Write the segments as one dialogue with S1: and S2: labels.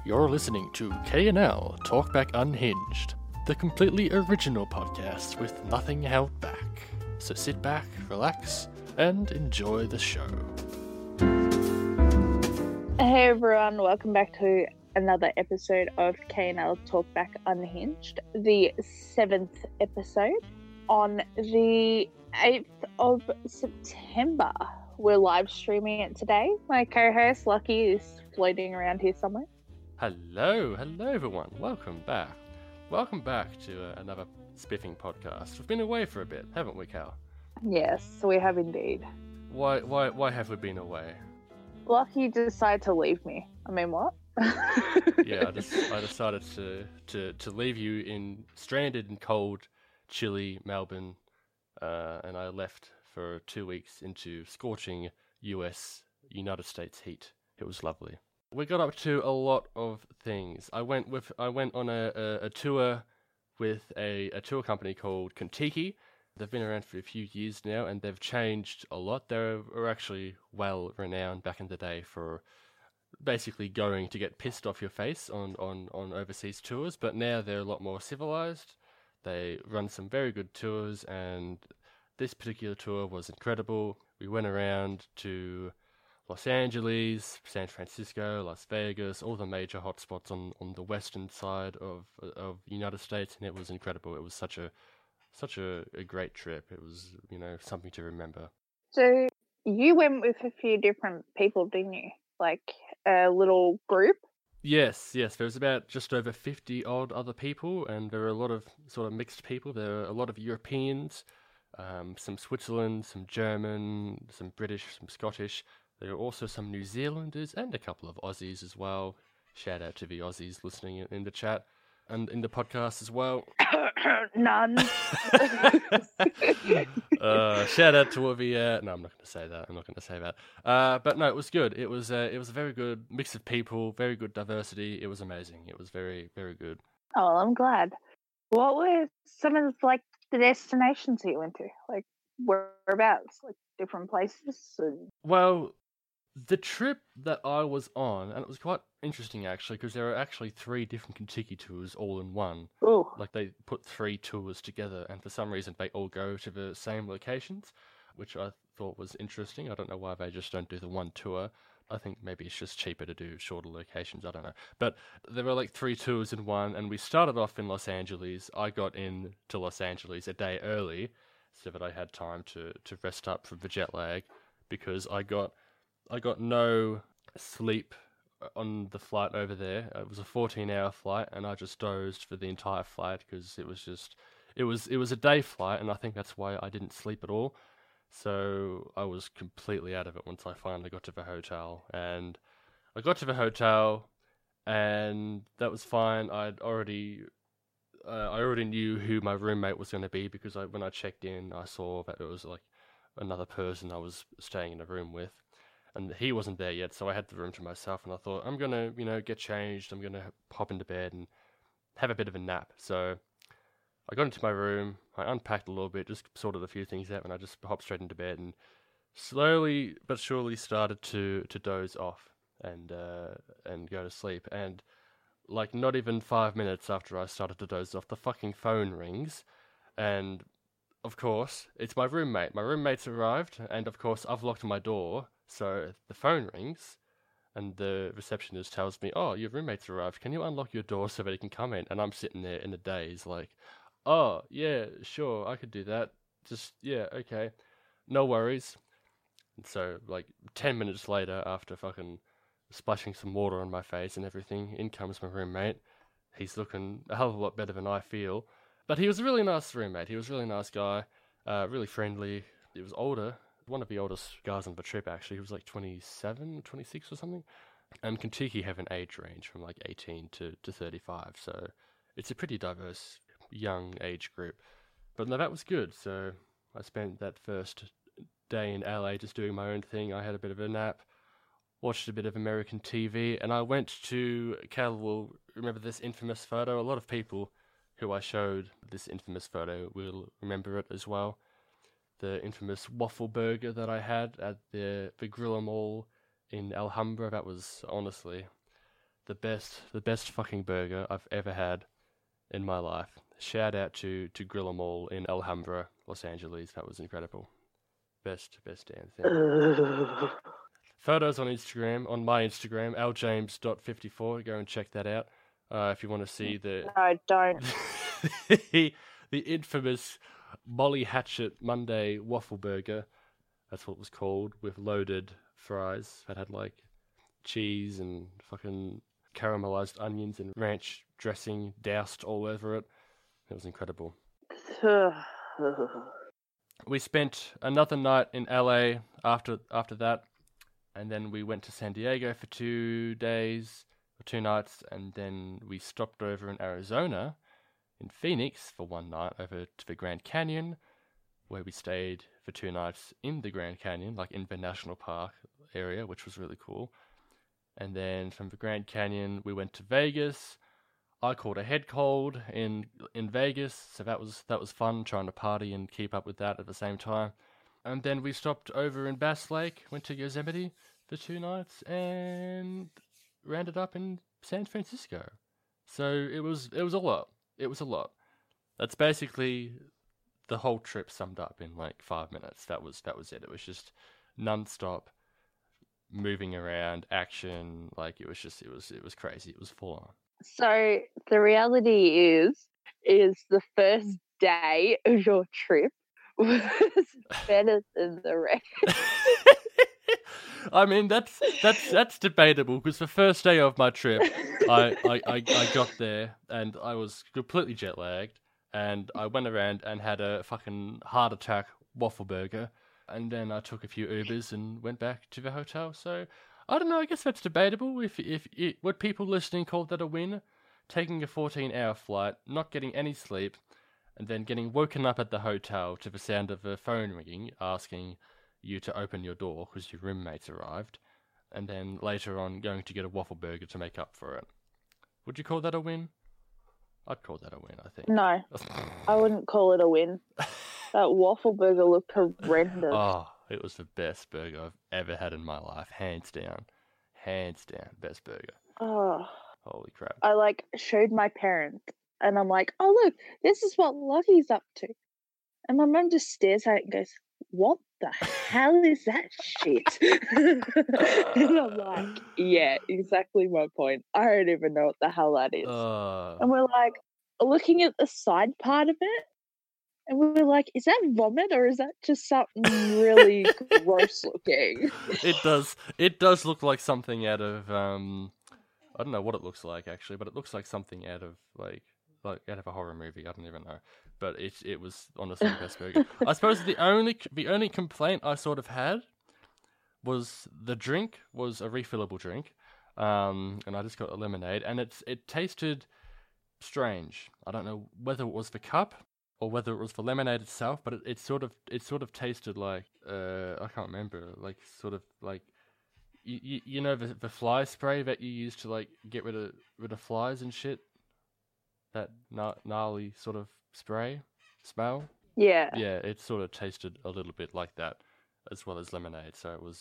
S1: You're listening to K&L Talkback Unhinged, the completely original podcast with nothing held back. So sit back, relax, and enjoy the show.
S2: Hey everyone, welcome back to another episode of K&L Talkback Unhinged, the 7th episode. On the 8th of September, we're live streaming it today. My co-host Lucky is floating around here somewhere.
S1: Hello everyone, welcome back. Welcome back to another spiffing podcast. We've been away for a bit, haven't we, Cal?
S2: Yes, we have indeed.
S1: Why have we been away?
S2: Lucky decided to leave me. I mean, what?
S1: Yeah, I decided to leave you stranded in cold, chilly Melbourne, and I left for 2 weeks into scorching United States heat. It was lovely. We got up to a lot of things. I went on a tour with a tour company called Contiki. They've been around for a few years now, and they've changed a lot. They were actually well renowned back in the day for basically going to get pissed off your face on overseas tours, but now they're a lot more civilized. They run some very good tours, and this particular tour was incredible. We went around to Los Angeles, San Francisco, Las Vegas, all the major hotspots on the western side of the United States, and it was incredible. It was such a great trip. It was, something to remember.
S2: So you went with a few different people, didn't you? Like a little group?
S1: Yes. There was about just over 50 odd other people, and there were a lot of sort of mixed people. There were a lot of Europeans, some Switzerland, some German, some British, some Scottish. There were also some New Zealanders and a couple of Aussies as well. Shout out to the Aussies listening in the chat and in the podcast as well.
S2: None.
S1: Shout out to all the... no, I'm not going to say that. But no, it was good. It was a very good mix of people, very good diversity. It was amazing. It was very, very good.
S2: Oh, I'm glad. What were some of the destinations that you went to? Like whereabouts? Like different places?
S1: Well, the trip that I was on, and it was quite interesting actually, because there are actually 3 different Contiki tours all in one.
S2: Ooh.
S1: Like they put 3 tours together, and for some reason they all go to the same locations, which I thought was interesting. I don't know why they just don't do the one tour. I think maybe it's just cheaper to do shorter locations. I don't know. But there were 3 tours in one, and we started off in Los Angeles. I got into Los Angeles a day early so that I had time to rest up from the jet lag, because I got no sleep on the flight over there. It was a 14-hour flight, and I just dozed for the entire flight because it was a day flight, and I think that's why I didn't sleep at all. So I was completely out of it once I finally got to the hotel. And I got to the hotel, and that was fine. I already knew who my roommate was going to be, because when I checked in, I saw that it was another person I was staying in a room with. And he wasn't there yet, so I had the room to myself, and I thought, I'm going to, get changed, I'm going to hop into bed and have a bit of a nap. So I got into my room, I unpacked a little bit, just sorted a few things out, and I just hopped straight into bed, and slowly but surely started to doze off and go to sleep. And not even 5 minutes after I started to doze off, the fucking phone rings, and of course, it's my roommate. My roommate's arrived, and of course, I've locked my door. So the phone rings, and the receptionist tells me, "Oh, your roommate's arrived. Can you unlock your door so that he can come in?" And I'm sitting there in a daze, like, "Oh, yeah, sure, I could do that. Just, yeah, okay. No worries." And so, 10 minutes later, after fucking splashing some water on my face and everything, in comes my roommate. He's looking a hell of a lot better than I feel. But he was a really nice roommate. He was a really nice guy, really friendly. He was older. One of the oldest guys on the trip, actually. He was 27, 26 or something. And Contiki have an age range from 18 to 35, so it's a pretty diverse young age group. But no, that was good. So I spent that first day in LA just doing my own thing. I had a bit of a nap, watched a bit of American TV, and I went to... Cal will remember this infamous photo. A lot of people who I showed this infamous photo will remember it as well. The infamous waffle burger that I had at the Grilla Mall in Alhambra. That was honestly the best fucking burger I've ever had in my life. Shout out to Grill 'Em All in Alhambra, Los Angeles. That was incredible. Best damn thing. Photos on Instagram, on my Instagram, aljames.54. Go and check that out if you want to see the
S2: No, don't.
S1: the infamous Molly Hatchet Monday waffle burger. That's what it was called, with loaded fries that had like cheese and fucking caramelized onions and ranch dressing doused all over it. It was incredible. We spent another night in LA after that, and then we went to San Diego for 2 days, or 2 nights, and then we stopped over in Arizona, in Phoenix, for 1 night over to the Grand Canyon, where we stayed for 2 nights in the Grand Canyon, like in the National Park area, which was really cool. And then from the Grand Canyon, we went to Vegas. I caught a head cold in Vegas, so that was fun, trying to party and keep up with that at the same time. And then we stopped over in Bass Lake, went to Yosemite for 2 nights, and rounded up in San Francisco. So it was a lot. It was a lot. That's basically the whole trip summed up in like 5 minutes. That was it. It was just non-stop moving around, action. Like it was crazy. It was full on.
S2: So the reality is the first day of your trip was better than the rest.
S1: I mean, that's debatable, because the first day of my trip, I got there and I was completely jet lagged, and I went around and had a fucking heart attack waffle burger, and then I took a few Ubers and went back to the hotel. So I don't know. I guess that's debatable. If would people listening call that a win? Taking a 14-hour flight, not getting any sleep, and then getting woken up at the hotel to the sound of a phone ringing, asking you to open your door because your roommates arrived, and then later on going to get a waffle burger to make up for it. Would you call that a win? I'd call that a win, I think.
S2: No, I wouldn't call it a win. That waffle burger looked horrendous.
S1: Oh, it was the best burger I've ever had in my life, hands down. Hands down, best burger.
S2: Oh,
S1: holy crap!
S2: I showed my parents, and I'm like, "Oh look, this is what Lottie's up to," and my mum just stares at it and goes, "What the hell is that shit?" And I'm like, "Yeah, exactly my point. I don't even know what the hell that is." And we're like looking at the side part of it, and we're like, "Is that vomit or is that just something really gross looking?"
S1: It does look like something out of I don't know what it looks like actually, but it looks like something out of like out of a horror movie. I don't even know, but it was honestly the best burger. I suppose the only complaint I sort of had was the drink was a refillable drink, and I just got a lemonade, and it tasted strange. I don't know whether it was the cup or whether it was the lemonade itself, but it sort of tasted like I can't remember, like sort of like you know the fly spray that you use to like get rid of flies and shit, that gnarly sort of spray smell.
S2: Yeah,
S1: it sort of tasted a little bit like that, as well as lemonade. So it was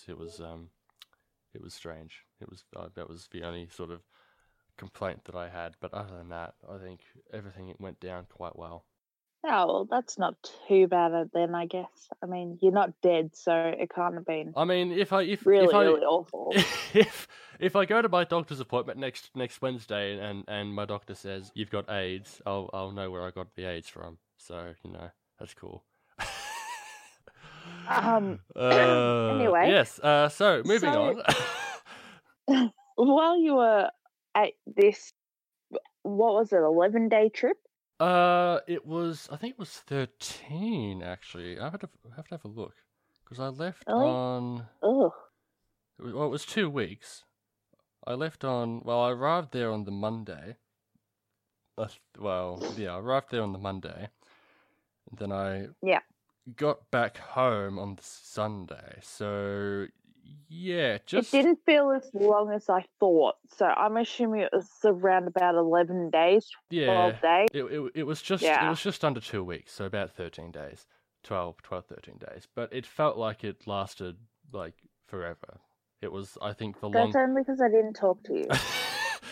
S1: strange. That was the only sort of complaint that I had, but other than that, I think everything went down quite well.
S2: Oh, well, that's not too bad then, I guess. I mean, you're not dead, so it can't have been.
S1: I mean,
S2: really awful.
S1: If I go to my doctor's appointment next Wednesday and my doctor says you've got AIDS, I'll know where I got the AIDS from. So that's cool.
S2: Anyway.
S1: Yes. So moving on.
S2: While you were at this, what was it, 11-day trip?
S1: I think it was 13 actually. I have to have a look because I left on.
S2: Oh.
S1: Well, it was 2 weeks. I arrived there on the Monday. I arrived there on the Monday, and then I got back home on the Sunday. So it
S2: didn't feel as long as I thought. So I'm assuming it was around about 11 days, 12 days.
S1: It was just under 2 weeks, so about 13 days, 13 days. But it felt like it lasted like forever. It was, I think,
S2: That's only because I didn't talk to you.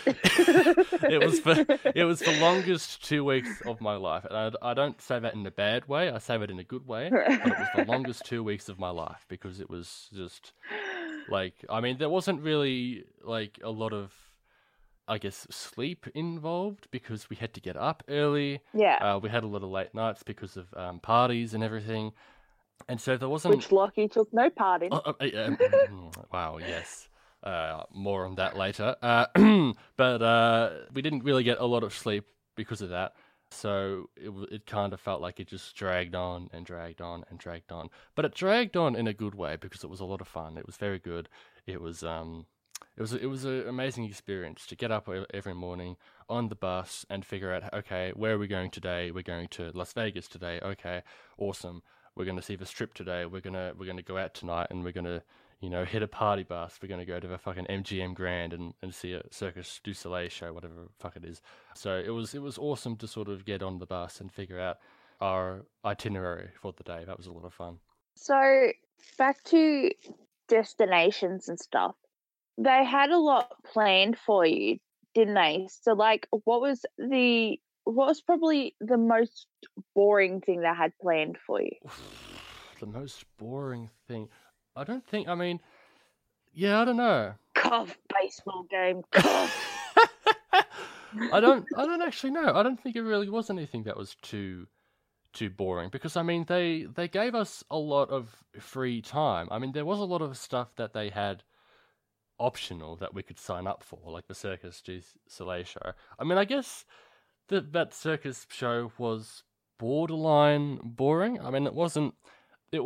S1: it was the longest 2 weeks of my life, and I don't say that in a bad way. I say that in a good way. But it was the longest 2 weeks of my life because it was just like, I mean, there wasn't really like a lot of, I guess, sleep involved because we had to get up early.
S2: Yeah.
S1: We had a lot of late nights because of parties and everything, and so there wasn't.
S2: Which Lockie took no part in.
S1: Wow. Yes. More on that later. But we didn't really get a lot of sleep because of that. So it kind of felt like it just dragged on and dragged on and dragged on. But it dragged on in a good way because it was a lot of fun. It was very good. It was an amazing experience to get up every morning on the bus and figure out, okay, where are we going today? We're going to Las Vegas today. Okay, awesome. We're going to see the Strip today. We're gonna go out tonight and we're gonna, hit a party bus. We're going to go to the fucking MGM Grand and see a Circus du Soleil show, whatever the fuck it is. So it was awesome to sort of get on the bus and figure out our itinerary for the day. That was a lot of fun.
S2: So back to destinations and stuff. They had a lot planned for you, didn't they? So like, what was probably the most boring thing they had planned for you?
S1: The most boring thing. I don't know.
S2: Cough, baseball game, cough.
S1: I don't actually know. I don't think it really was anything that was too boring because, I mean, they gave us a lot of free time. I mean, there was a lot of stuff that they had optional that we could sign up for, like the Circus du Soleil show. I mean, I guess that circus show was borderline boring. I mean, it wasn't it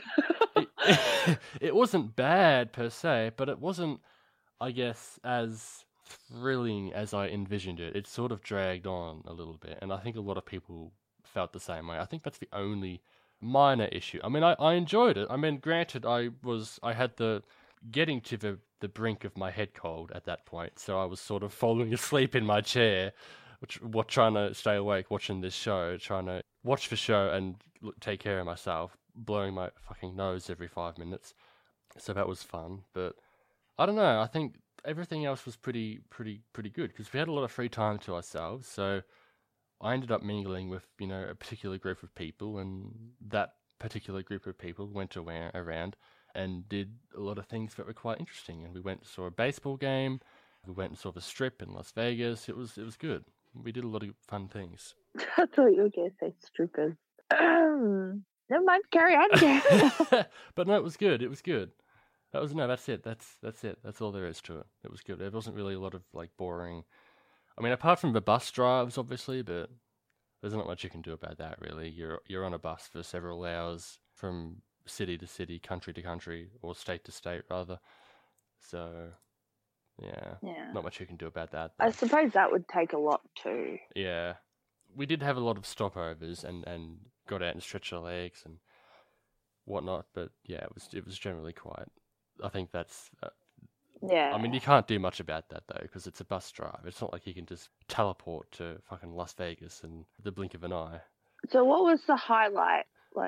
S1: wasn't bad per se, but it wasn't, I guess, as thrilling as I envisioned it. It sort of dragged on a little bit, and I think a lot of people felt the same way. I think that's the only minor issue. I mean, I enjoyed it. I mean, granted, I had the getting to the brink of my head cold at that point, so I was sort of falling asleep in my chair, trying to stay awake watching this show, trying to watch the show and take care of myself, blowing my fucking nose every 5 minutes. So that was fun, but I don't know. I think everything else was pretty good because we had a lot of free time to ourselves. So I ended up mingling with a particular group of people, and that particular group of people went around and did a lot of things that were quite interesting. And we went and saw a baseball game. We went and saw the Strip in Las Vegas. It was good. We did a lot of fun things.
S2: I thought you were going to say strippers. Never mind, carry on, Jeff.
S1: But no, it was good. It was good. That's it. That's it. That's all there is to it. It was good. There wasn't really a lot of like boring. I mean, apart from the bus drives, obviously, but there's not much you can do about that, really. You're on a bus for several hours from city to city, country to country, or state to state, rather. So, yeah. Not much you can do about that, though.
S2: I suppose that would take a lot too.
S1: Yeah. We did have a lot of stopovers and got out and stretched our legs and whatnot, but yeah, it was generally quiet. I think that's...
S2: yeah.
S1: I mean, you can't do much about that, though, because it's a bus drive. It's not like you can just teleport to fucking Las Vegas in the blink of an eye.
S2: So what was the highlight,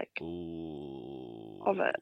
S1: Ooh.
S2: of it?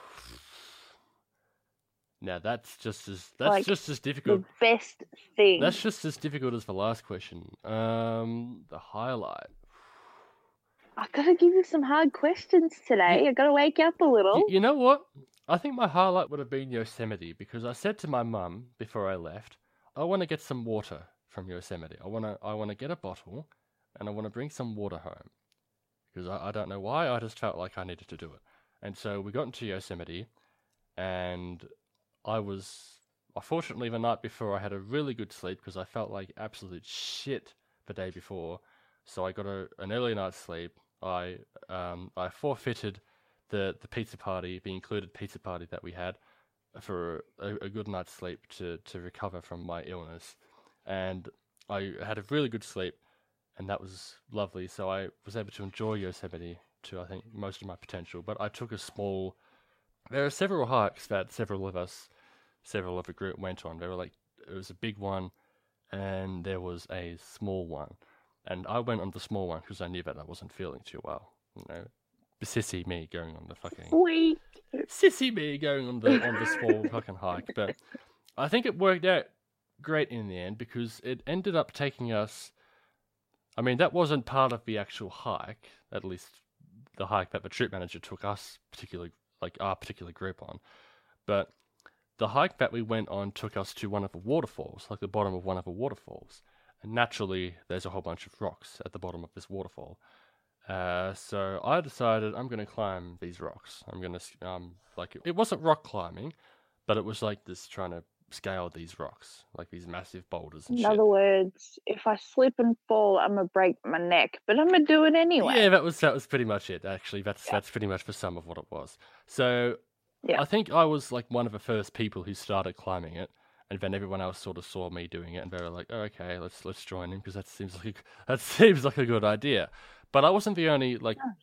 S1: Now, that's just as difficult.
S2: The best thing.
S1: That's just as difficult as the last question. The highlight.
S2: I gotta give you some hard questions today. I gotta wake up a little.
S1: You know what? I think my highlight would have been Yosemite, because I said to my mum before I left, I want to get some water from Yosemite. I want to get a bottle, and I want to bring some water home, because I don't know why. I just felt like I needed to do it. And so we got into Yosemite, and fortunately the night before I had a really good sleep because I felt like absolute shit the day before. So I got an early night's sleep. I forfeited the pizza party, the included pizza party that we had, for a good night's sleep to recover from my illness. And I had a really good sleep, and that was lovely. So I was able to enjoy Yosemite to, I think, most of my potential. But I took there are several hikes that several of the group went on. There was a big one, and there was a small one. And I went on the small one because I knew that I wasn't feeling too well. Sissy me going on the fucking...
S2: Sweet!
S1: Sissy me going on the small fucking hike. But I think it worked out great in the end because it ended up taking us. I mean, that wasn't part of the actual hike, at least the hike that the trip manager took us, particularly like our particular group on. But the hike that we went on took us to one of the waterfalls, like the bottom of one of the waterfalls. And naturally, there's a whole bunch of rocks at the bottom of this waterfall. So I decided I'm going to climb these rocks. I'm going to, it wasn't rock climbing, but it was like this trying to scale these rocks, like these massive boulders and
S2: In
S1: shit.
S2: other words, if I slip and fall, I'm gonna break my neck, but I'm gonna do it anyway.
S1: Yeah, that was pretty much it. Actually, that's pretty much the sum of what it was. So
S2: Yeah.
S1: I think I was like one of the first people who started climbing it, and then everyone else sort of saw me doing it, and they were like, "Oh, okay, let's join him because that seems like a good idea." But I wasn't the only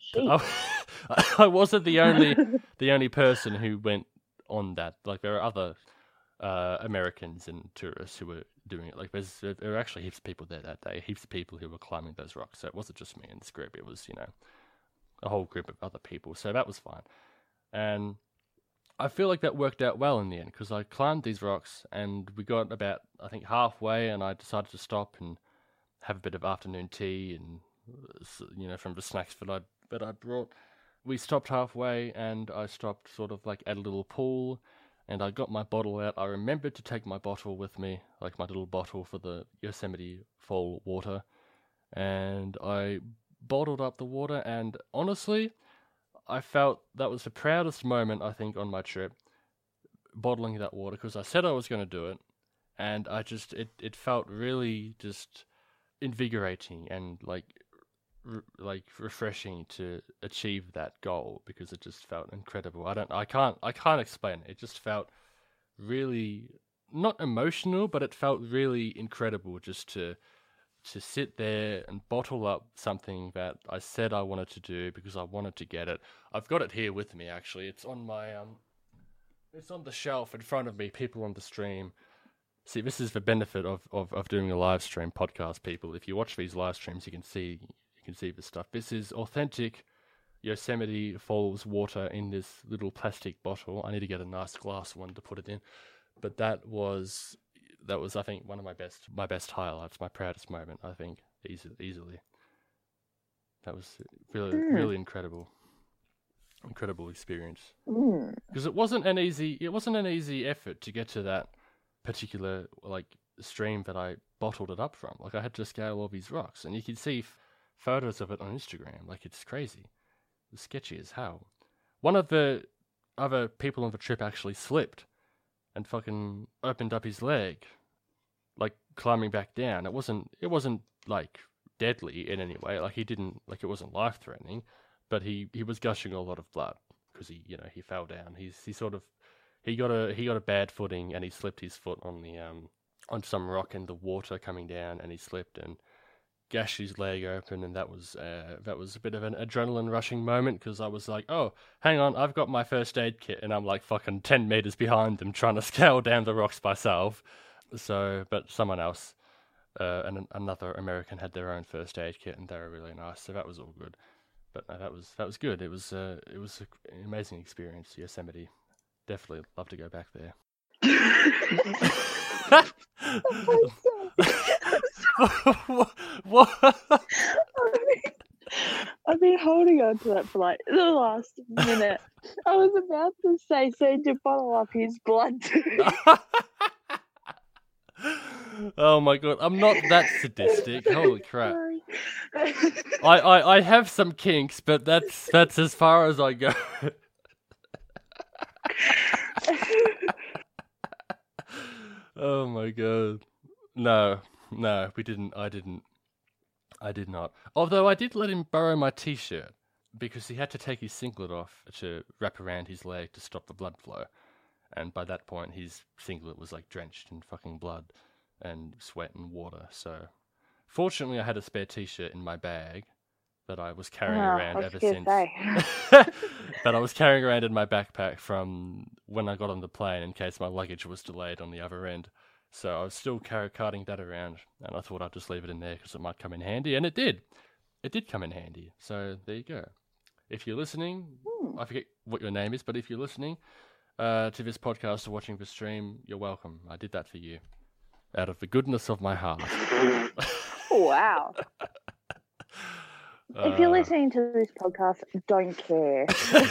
S1: I wasn't the only person who went on that. Like there are other Americans and tourists who were doing it. Like there were actually heaps of people there that day. Heaps of people who were climbing those rocks. So it wasn't just me in this group. It was a whole group of other people. So that was fine. And I feel like that worked out well in the end because I climbed these rocks and we got about I think halfway, and I decided to stop and have a bit of afternoon tea and from the snacks that I brought. We stopped halfway, and I stopped sort of like at a little pool, and I got my bottle out. I remembered to take my bottle with me, like my little bottle for the Yosemite Fall water, and I bottled up the water, and honestly, I felt that was the proudest moment, I think, on my trip, bottling that water, because I said I was going to do it, and I just, it felt really just invigorating and like refreshing to achieve that goal, because it just felt incredible. I can't explain it. It just felt really not emotional, but it felt really incredible just to sit there and bottle up something that I said I wanted to do because I wanted to get it. I've got it here with me actually. It's on my it's on the shelf in front of me. People on the stream. See, this is the benefit of doing a live stream podcast, people. If you watch these live streams, you can see this stuff. This is authentic Yosemite Falls water in this little plastic bottle. I need to get a nice glass one to put it in. But that was I think one of my best highlights, my proudest moment, I think, easily. That was really incredible experience. Because it wasn't an easy effort to get to that particular stream that I bottled it up from. Like I had to scale all these rocks, and you can see photos of it on Instagram. Like it's crazy. It's sketchy as hell. One of the other people on the trip actually slipped and fucking opened up his leg, like climbing back down. It wasn't like deadly in any way. Like it wasn't life threatening, but he was gushing a lot of blood because he fell down. He got a bad footing and he slipped his foot on some rock in the water coming down, and he slipped and gashed his leg open, and that was a bit of an adrenaline rushing moment because I was like, oh, hang on, I've got my first aid kit, and I'm like fucking 10 meters behind them trying to scale down the rocks myself. So, but someone else, and another American had their own first aid kit, and they were really nice, so that was all good. But no, that was good. It was an amazing experience, Yosemite. Definitely love to go back there. What?
S2: I've been holding on to that for like the last minute. I was about to say, so to bottle up his blood too.
S1: Oh my god, I'm not that sadistic. Holy crap. I have some kinks, but that's as far as I go. Oh my god. No, we didn't. I did not. Although I did let him borrow my t-shirt because he had to take his singlet off to wrap around his leg to stop the blood flow. And by that point, his singlet was like drenched in fucking blood and sweat and water. So fortunately, I had a spare t-shirt in my bag that I was carrying around ever since. That I was carrying around in my backpack from when I got on the plane in case my luggage was delayed on the other end. So I was still carting that around, and I thought I'd just leave it in there because it might come in handy, and it did. It did come in handy. So there you go. If you're listening, I forget what your name is, but if you're listening to this podcast or watching the stream, you're welcome. I did that for you. out of the goodness of my heart.
S2: Wow. If you're listening to this podcast, don't care.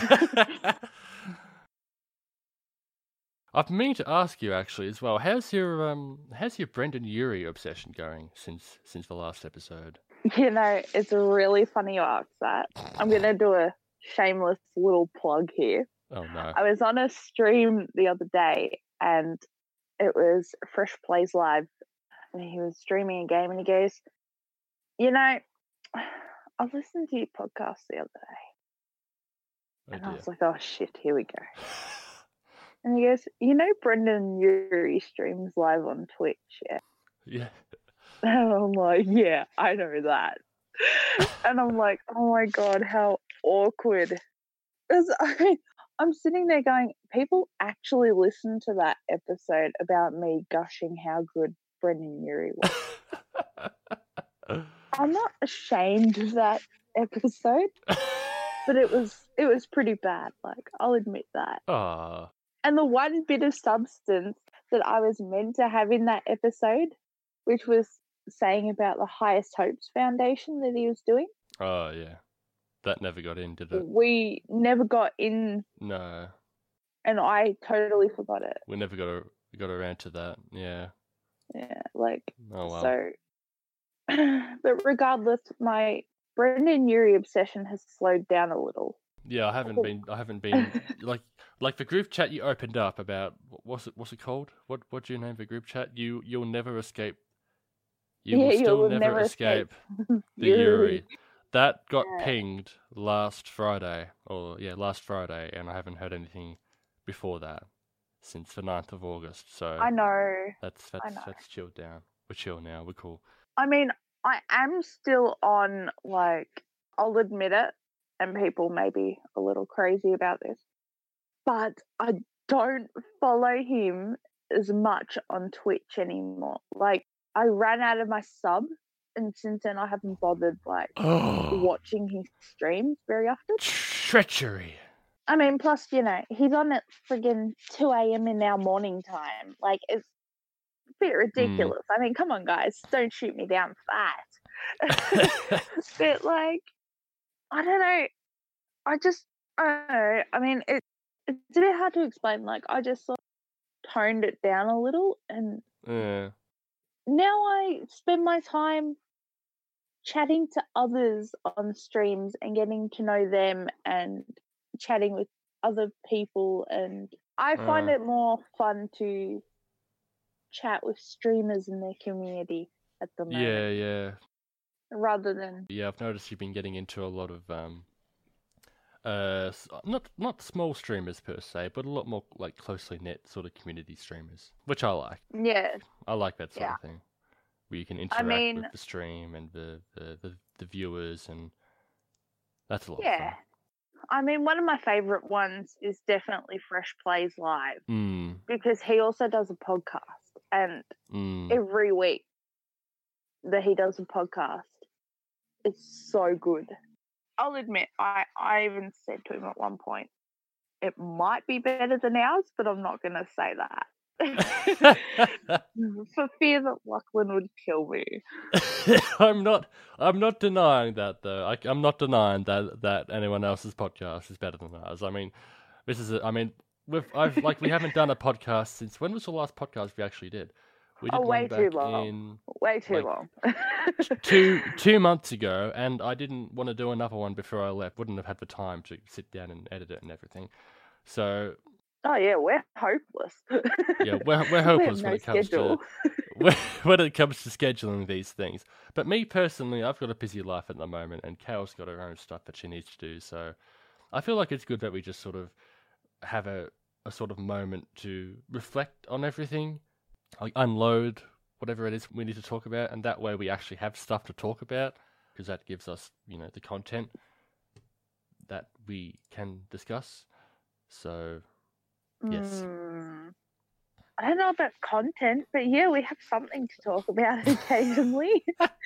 S1: I've been meaning to ask you actually as well. How's your Brendan Urie obsession going since the last episode?
S2: You know, it's really funny you ask that. I'm gonna do a shameless little plug here.
S1: Oh no!
S2: I was on a stream the other day, and it was Fresh Plays Live, and he was streaming a game, and he goes, "You know, I listened to your podcast the other day," and I was like, "Oh shit, here we go." And he goes, "You know, Brendan Urie streams live on Twitch, yeah?"
S1: Yeah.
S2: And I'm like, "Yeah, I know that." And I'm like, "Oh my god, how awkward!" Because I'm sitting there going, people actually listen to that episode about me gushing how good Brendan Urie was. I'm not ashamed of that episode, but it was pretty bad. Like, I'll admit that.
S1: Ah.
S2: And the one bit of substance that I was meant to have in that episode, which was saying about the Highest Hopes Foundation that he was doing.
S1: Oh, yeah. That never got in, did it?
S2: We never got in.
S1: No.
S2: And I totally forgot it.
S1: We never got around to that, yeah.
S2: Yeah, like,
S1: oh, well.
S2: So, but regardless, my Brendan Urie obsession has slowed down a little.
S1: Yeah, I haven't been like the group chat you opened up about. What's it called? What's your name for group chat? You'll never escape. You'll still never escape the Urie. That got pinged last Friday, and I haven't heard anything before that since the 9th of August. So
S2: I know.
S1: That's chilled down. We're chill now. We're cool.
S2: I mean, I am still on, like, I'll admit it, and people may be a little crazy about this, but I don't follow him as much on Twitch anymore. Like, I ran out of my sub, and since then I haven't bothered, like, watching his streams very often.
S1: Treachery.
S2: I mean, plus, you know, he's on at friggin' 2 a.m. in our morning time. Like, it's a bit ridiculous. I mean, come on, guys. Don't shoot me down for that. But, like, I don't know. I don't know. I mean, it's a bit hard to explain. Like, I just sort of toned it down a little, and now I spend my time chatting to others on streams and getting to know them and chatting with other people, and I find it more fun to chat with streamers in their community at the moment.
S1: Yeah.
S2: Rather than...
S1: Yeah, I've noticed you've been getting into a lot of not small streamers per se, but a lot more like closely knit sort of community streamers, which I like.
S2: Yeah.
S1: I like that sort of thing, where you can interact with the stream and the viewers, and that's a lot of fun.
S2: I mean, one of my favourite ones is definitely Fresh Plays Live, because he also does a podcast, and every week that he does a podcast, it's so good. I'll admit, I even said to him at one point, it might be better than ours, but I'm not going to say that. For fear that Lachlan would kill me.
S1: I'm not denying that though. I'm not denying that anyone else's podcast is better than ours. I mean, we haven't done a podcast since, when was the last podcast we actually did? We did
S2: way too long. Way too long.
S1: 2 months ago, and I didn't want to do another one before I left. Wouldn't have had the time to sit down and edit it and everything. So.
S2: Oh yeah, we're hopeless.
S1: Yeah, we're hopeless when it comes
S2: schedule.
S1: to when it comes to scheduling these things. But me personally, I've got a busy life at the moment, and Carol's got her own stuff that she needs to do. So I feel like it's good that we just sort of have a sort of moment to reflect on everything, like unload whatever it is we need to talk about, and that way we actually have stuff to talk about, because that gives us, the content that we can discuss. So. Yes.
S2: I don't know about content, but yeah, we have something to talk about occasionally.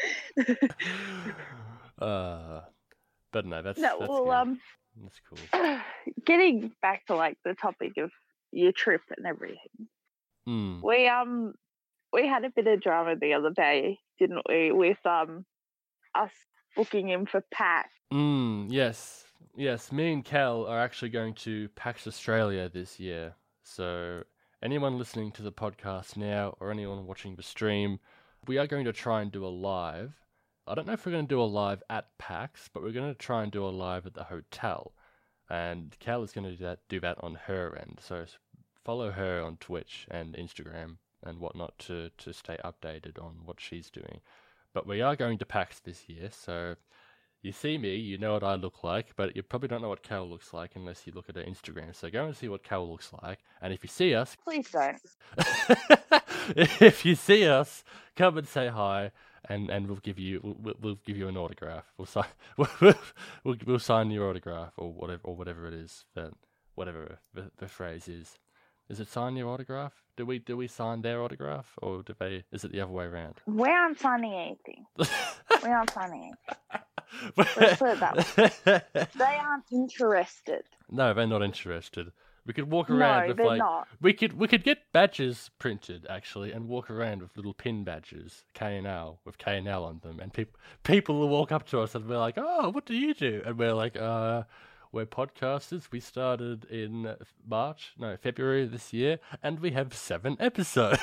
S1: But no, that's
S2: well,
S1: that's cool.
S2: Getting back to like the topic of your trip and everything. We we had a bit of drama the other day, didn't we, with us booking him for PAX.
S1: Yes. Yes, me and Cal are actually going to PAX Australia this year. So anyone listening to the podcast now or anyone watching the stream, we are going to try and do a live. I don't know if we're going to do a live at PAX, but we're going to try and do a live at the hotel. And Cal is going to do that on her end. So follow her on Twitch and Instagram and whatnot to stay updated on what she's doing. But we are going to PAX this year, so you see me, you know what I look like, but you probably don't know what Cal looks like unless you look at her Instagram. So go and see what Cal looks like, and if you see us...
S2: Please don't.
S1: If you see us, come and say hi, and we'll give you an autograph. We'll sign we'll sign your autograph or whatever it is, that whatever the phrase is. Is it sign your autograph? Do we sign their autograph, or is it the other way around?
S2: We aren't signing anything. We aren't signing anything. Let's put it that way. They aren't interested.
S1: No, they're not interested. We could walk around with
S2: not.
S1: We could get badges printed actually, and walk around with little pin badges, KNL with KNL on them, and people will walk up to us and we're like, "Oh, what do you do?" And we're like, we're podcasters. We started in February this year, and we have 7 episodes.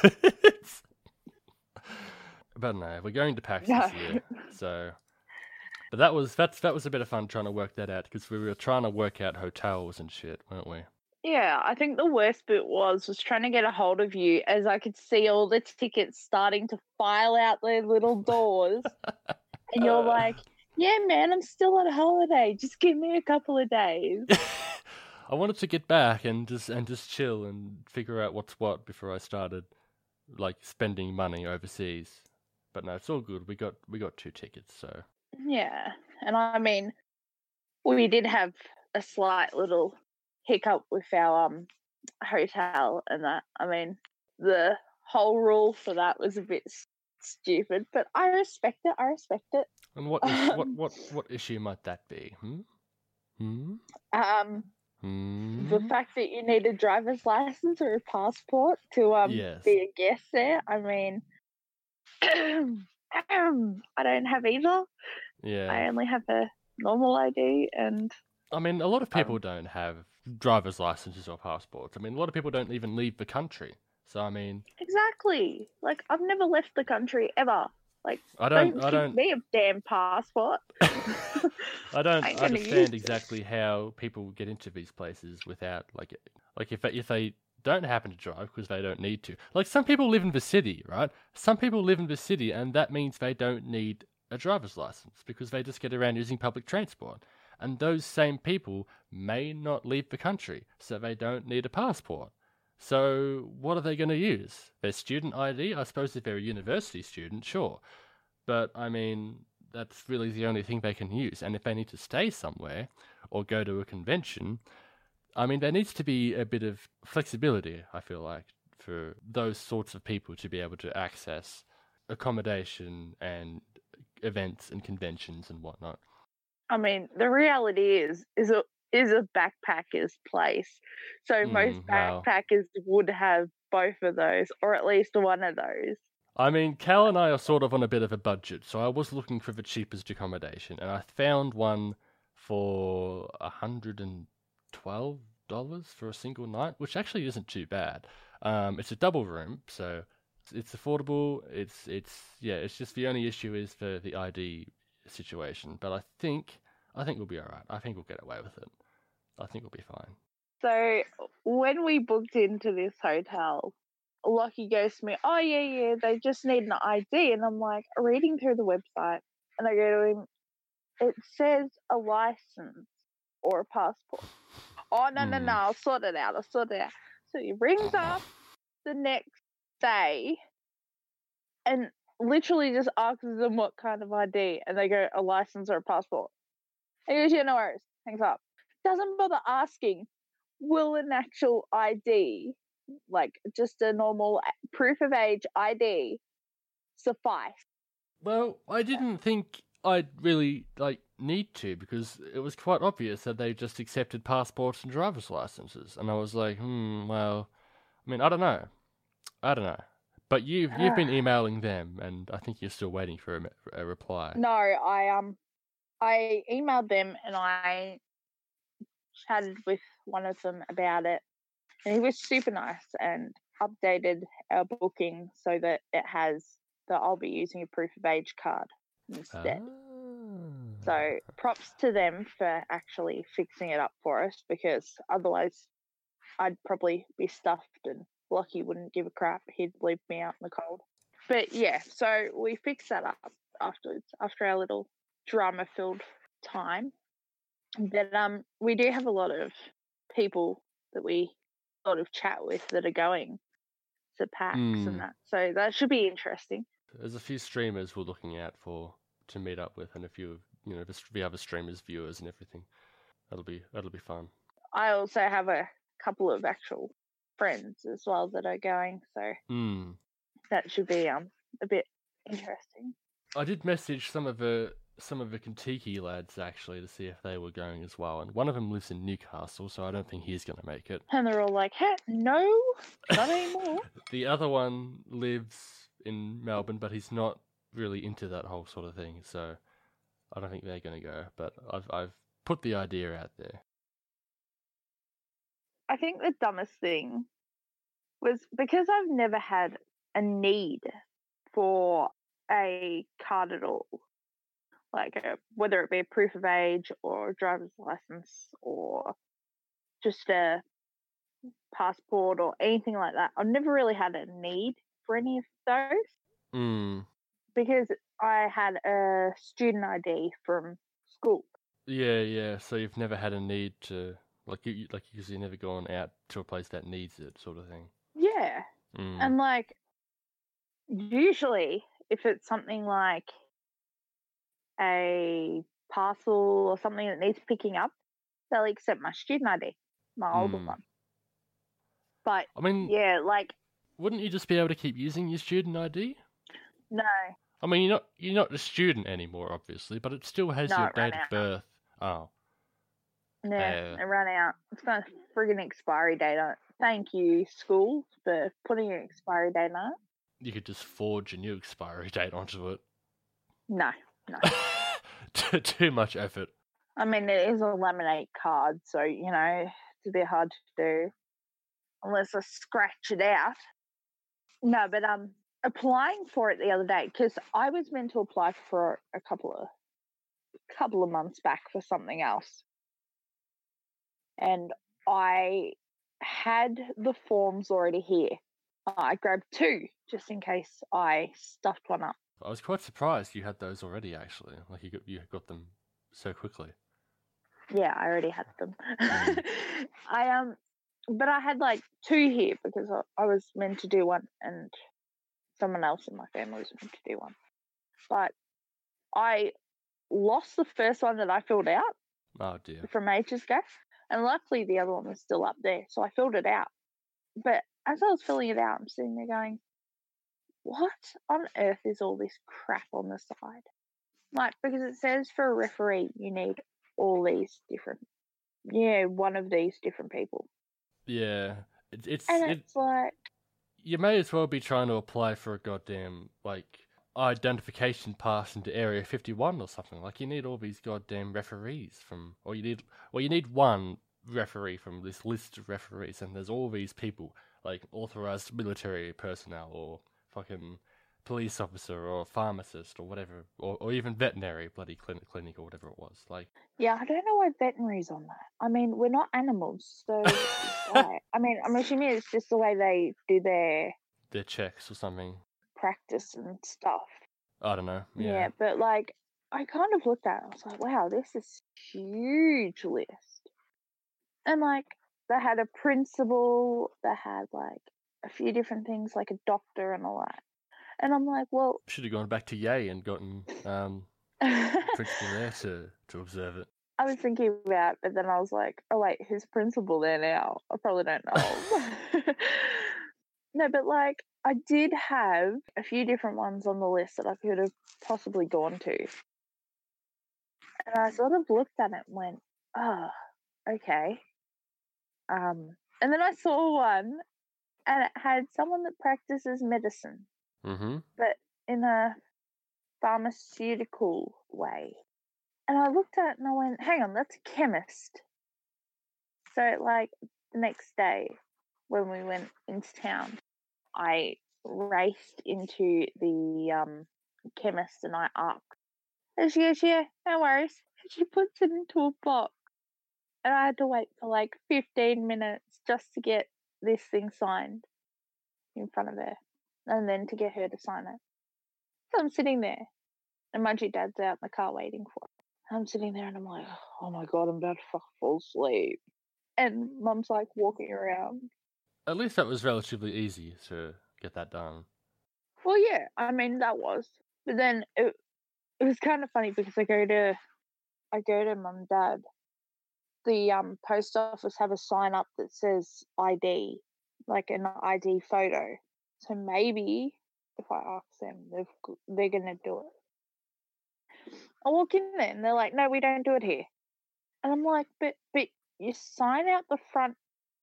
S1: But no, we're going to PAX this year, so. But that was a bit of fun trying to work that out, because we were trying to work out hotels and shit, weren't we?
S2: Yeah, I think the worst bit was trying to get a hold of you, as I could see all the tickets starting to file out their little doors, and you're like, "Yeah, man, I'm still on holiday. Just give me a couple of days."
S1: I wanted to get back and just chill and figure out what's what before I started like spending money overseas. But no, it's all good. We got 2 tickets, so.
S2: Yeah, and I mean, we did have a slight little hiccup with our hotel, and that. I mean, the whole rule for that was a bit stupid, but I respect it.
S1: And what issue might that be?
S2: The fact that you need a driver's license or a passport to
S1: Yes.
S2: be a guest there. I mean, I don't have either.
S1: Yeah.
S2: I only have a normal ID, and
S1: I mean, a lot of people don't have driver's licenses or passports. I mean, a lot of people don't even leave the country. So I mean,
S2: exactly. Like, I've never left the country ever. Like,
S1: I don't
S2: give me a damn passport.
S1: I don't understand exactly how people get into these places without like if they don't happen to drive because they don't need to. Like, some people live in the city, right? Some people live in the city, and that means they don't need a driver's license because they just get around using public transport. And those same people may not leave the country, so they don't need a passport. So what are they going to use? Their student ID? I suppose if they're a university student, sure. But, I mean, that's really the only thing they can use. And if they need to stay somewhere or go to a convention, I mean, there needs to be a bit of flexibility, I feel like, for those sorts of people to be able to access accommodation and events and conventions and whatnot.
S2: I mean, the reality is a backpacker's place. So most backpackers would have both of those, or at least one of those.
S1: I mean, Cal and I are sort of on a bit of a budget, so I was looking for the cheapest accommodation, and I found one for $112 for a single night, which actually isn't too bad. It's a double room, so it's affordable. It's just the only issue is for the ID situation, but I think we'll be all right. I think we'll get away with it. I think we'll be fine.
S2: So when we booked into this hotel, Lockie goes to me, "Oh yeah, they just need an ID," and I'm like, reading through the website, and I go to him, "It says a license or a passport." "Oh no, I'll sort it out. So he rings up the next day and literally just asks them what kind of ID, and they go, "A license or a passport." He goes, "Yeah, no worries." Hangs up. Doesn't bother asking, will an actual ID, like just a normal proof of age ID, suffice?
S1: Well, I didn't think I'd really need to, because it was quite obvious that they just accepted passports and driver's licenses, and I was like, well, I mean, I don't know. But you've been emailing them, and I think you're still waiting for a reply.
S2: No, I emailed them and I chatted with one of them about it, and he was super nice and updated our booking so that it has that I'll be using a proof of age card instead. So props to them for actually fixing it up for us, because otherwise I'd probably be stuffed and Lockie wouldn't give a crap. He'd leave me out in the cold. But yeah, so we fixed that up afterwards, after our little drama-filled time. But we do have a lot of people that we sort of chat with that are going to PAX and that. So that should be interesting.
S1: There's a few streamers we're looking out for to meet up with, and a few the other streamers, viewers, and everything. That'll be fun.
S2: I also have a couple of actual friends as well that are going, so that should be a bit interesting.
S1: I did message some of the Kentucky lads actually to see if they were going as well, and one of them lives in Newcastle, so I don't think he's going to make it.
S2: And they're all like, "Hey, no, not anymore."
S1: The other one lives in Melbourne, but he's not really into that whole sort of thing, so I don't think they're going to go. But I've put the idea out there.
S2: I think the dumbest thing was because I've never had a need for a card at all, like whether it be a proof of age or a driver's license or just a passport or anything like that. I've never really had a need for any of those because I had a student ID from school.
S1: Yeah. So you've never had a need to because you've never gone out to a place that needs it, sort of thing.
S2: Yeah, and like usually if it's something like a parcel or something that needs picking up, they'll accept my student ID, my older one. But
S1: I mean,
S2: yeah, like,
S1: wouldn't you just be able to keep using your student ID?
S2: No.
S1: I mean, you're not a student anymore, obviously, but it still has your date of birth. Oh.
S2: Yeah, it ran out. It's got a friggin' expiry date on it. Thank you, school, for putting an expiry date on it.
S1: You could just forge a new expiry date onto it.
S2: No.
S1: Too much effort.
S2: I mean, it is a laminate card, so, it's a bit hard to do. Unless I scratch it out. No, but applying for it the other day, because I was meant to apply for a couple of months back for something else. And I had the forms already here. I grabbed 2 just in case I stuffed one up.
S1: I was quite surprised you had those already, actually. Like you got them so quickly.
S2: Yeah, I already had them. But I had like 2 here because I was meant to do one and someone else in my family was meant to do one. But I lost the first one that I filled out.
S1: Oh dear.
S2: From ages ago. And luckily the other one was still up there, so I filled it out. But as I was filling it out, I'm sitting there going, what on earth is all this crap on the side? Like, because it says for a referee you need all these different, one of these different people.
S1: Yeah. It's
S2: like...
S1: You may as well be trying to apply for a goddamn, identification pass into Area 51 or something. Like, you need all these goddamn referees you need one referee from this list of referees, and there's all these people, like authorized military personnel or fucking police officer or pharmacist or whatever, or even veterinary bloody clinic or whatever it was. Like,
S2: yeah, I don't know why veterinary's on that. I mean, we're not animals, so why? I mean, I'm assuming it's just the way they do their
S1: checks or something,
S2: practice and stuff.
S1: I don't know.
S2: Yeah, but like, I kind of looked at it, I was like, wow, this is a huge list. And like, they had a principal, they had like a few different things, like a doctor and all that. And I'm like, well,
S1: should have gone back to Yay and gotten principal there to observe it.
S2: I was thinking about it, but then I was like, oh wait, who's principal there now? I probably don't know. No, but like, I did have a few different ones on the list that I could have possibly gone to. And I sort of looked at it and went, oh, okay. And then I saw one and it had someone that practices medicine,
S1: Mm-hmm.
S2: but in a pharmaceutical way. And I looked at it and I went, hang on, that's a chemist. So, like, the next day when we went into town, I raced into the chemist and I asked. And she goes, yeah, no worries. And she puts it into a box. And I had to wait for like 15 minutes just to get this thing signed in front of her. And then to get her to sign it. So I'm sitting there. And mind you, Dad's out in the car waiting for it. I'm sitting there and I'm like, oh my God, I'm about to fall asleep. And Mum's like walking around.
S1: At least that was relatively easy to get that done.
S2: Well, yeah, I mean, that was. But then it was kind of funny because I go to Mum and Dad. The post office have a sign up that says ID, like an ID photo. So maybe if I ask them, they're gonna do it. I walk in there and they're like, "No, we don't do it here." And I'm like, "But your sign out the front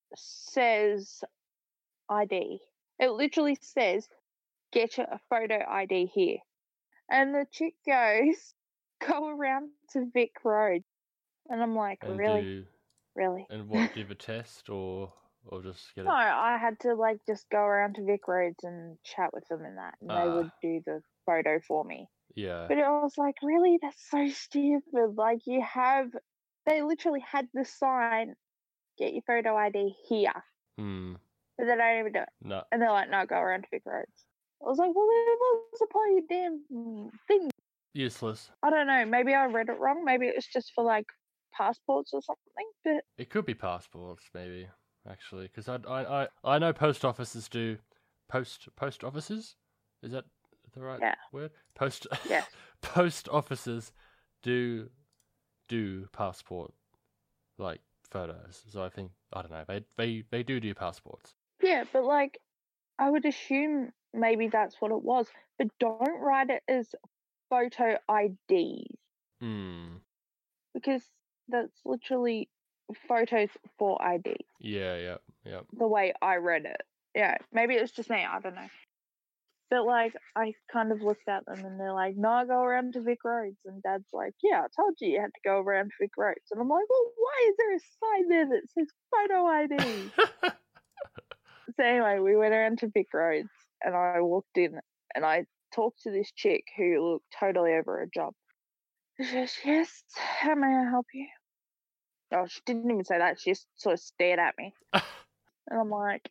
S2: says ID. It literally says get a photo ID here." And the chick goes, "Go around to Vic Road." And I'm like,
S1: And
S2: really? Really?
S1: And what, give a test or just get
S2: No,
S1: it?
S2: I had to like just go around to Vic Roads and chat with them and that, and they would do the photo for me.
S1: Yeah.
S2: But I was like, really? That's so stupid. Like, they literally had the sign, get your photo ID here. But they don't even do it.
S1: No.
S2: And they're like, no, go around to Vic Roads. I was like, well, then what's the point of your damn thing?
S1: Useless.
S2: I don't know. Maybe I read it wrong. Maybe it was just for like passports or something. But
S1: it could be passports, maybe, actually, because I know post offices do post offices. Is that the right word?
S2: Yeah.
S1: Post offices do passport like photos. So I think, I don't know, they do passports.
S2: Yeah, but like I would assume maybe that's what it was, but don't write it as photo IDs. Because that's literally photos for IDs.
S1: Yeah.
S2: The way I read it. Yeah, maybe it was just me, I don't know. But like, I kind of looked at them and they're like, no, go around to Vic Roads. And Dad's like, yeah, I told you had to go around to Vic Roads. And I'm like, well, why is there a sign there that says photo ID? So anyway, we went around to Vic Roads and I walked in and I talked to this chick who looked totally over her job. She goes, yes, how may I help you? Oh, she didn't even say that. She just sort of stared at me. And I'm like,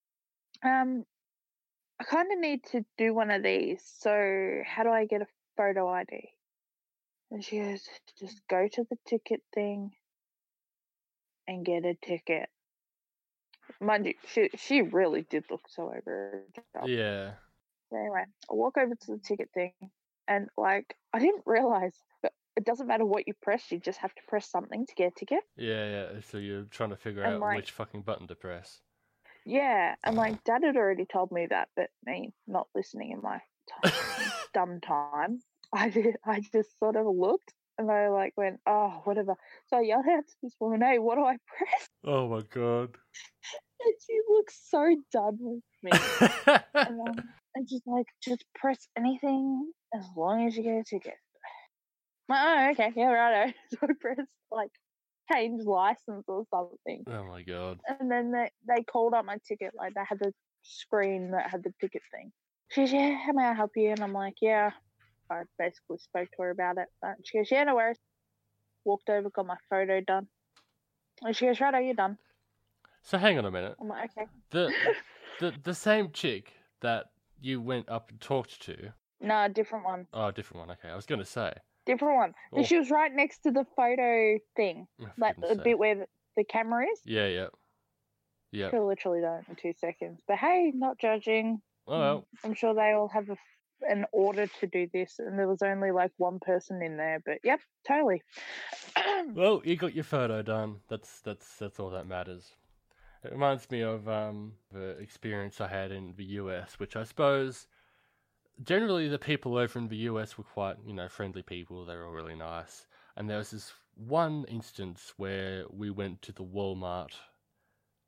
S2: I kind of need to do one of these. So how do I get a photo ID? And she goes, just go to the ticket thing and get a ticket. Mind you, she really did look so over her job.
S1: Yeah.
S2: So anyway, I walk over to the ticket thing and like, I didn't realize that it doesn't matter what you press, you just have to press something to get a ticket.
S1: Yeah. So you're trying to figure out which fucking button to press.
S2: Yeah, and like Dad had already told me that, but me not listening in my dumb time, I just sort of looked and I like went, oh, whatever. So I yelled out to this woman, hey, what do I press?
S1: Oh my God.
S2: And she looks so done with me. And she's like, just press anything as long as you get a ticket. I'm like, oh, okay, yeah, righto. So I pressed like change license or something.
S1: Oh my God.
S2: And then they called up my ticket, like they had the screen that had the ticket thing. She goes, yeah, how may I help you? And I'm like, yeah. I basically spoke to her about it. She goes, yeah, no worries. Walked over, got my photo done. And she goes, right, are you done?
S1: So hang on a minute.
S2: I'm like, okay.
S1: The same chick that you went up and talked to?
S2: No, different one.
S1: Oh, different one. Okay, I was going to say.
S2: Different one. Oh. She was right next to the photo thing. Like the bit where the camera is.
S1: Yeah.
S2: Could have literally done it in 2 seconds. But hey, not judging.
S1: Oh, well.
S2: I'm sure they all have an order to do this, and there was only like one person in there. But yep, totally.
S1: Well, you got your photo done. That's all that matters. It reminds me of the experience I had in the US, which I suppose generally the people over in the US were quite, friendly people. They were all really nice. And there was this one instance where we went to the Walmart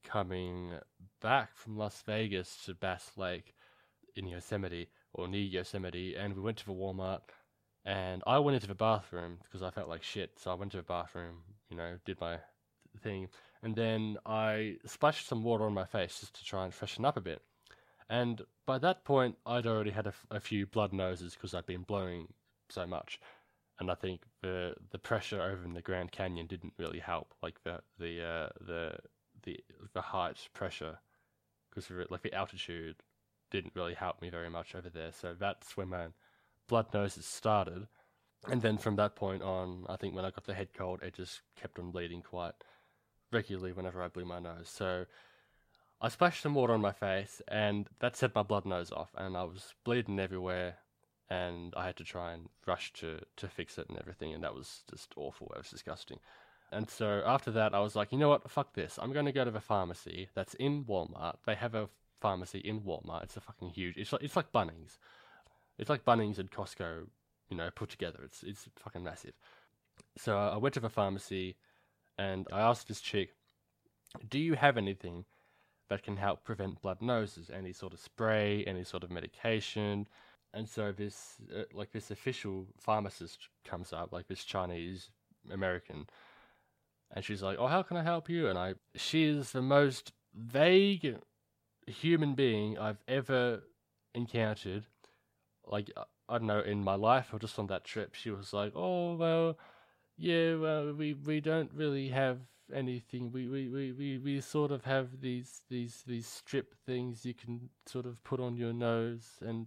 S1: coming back from Las Vegas to Bass Lake in Yosemite, or near Yosemite, and we went to the Walmart, and I went into the bathroom because I felt like shit, so I went to the bathroom, did my thing, and then I splashed some water on my face just to try and freshen up a bit. And by that point, I'd already had a few blood noses because I'd been blowing so much, and I think the pressure over in the Grand Canyon didn't really help, like the height pressure, because like the altitude didn't really help me very much over there. So that's when my blood noses started, and then from that point on, I think when I got the head cold, it just kept on bleeding quite regularly whenever I blew my nose. So I splashed some water on my face, and that set my blood nose off, and I was bleeding everywhere, and I had to try and rush to fix it and everything, and that was just awful. It was disgusting. And so after that, I was like, you know what? Fuck this. I'm going to go to the pharmacy that's in Walmart. They have a pharmacy in Walmart. It's a fucking huge. It's like Bunnings. It's like Bunnings and Costco, put together. It's fucking massive. So I went to the pharmacy, and I asked this chick, "Do you have anything that can help prevent blood noses? Any sort of spray, any sort of medication?" And so this this official pharmacist comes up, like this Chinese American, and she's like, "Oh, how can I help you?" And she is the most vague human being I've ever encountered. Like, I don't know, in my life or just on that trip. She was like, "Oh, well, yeah, well, we don't really have anything. We sort of have these strip things you can sort of put on your nose, and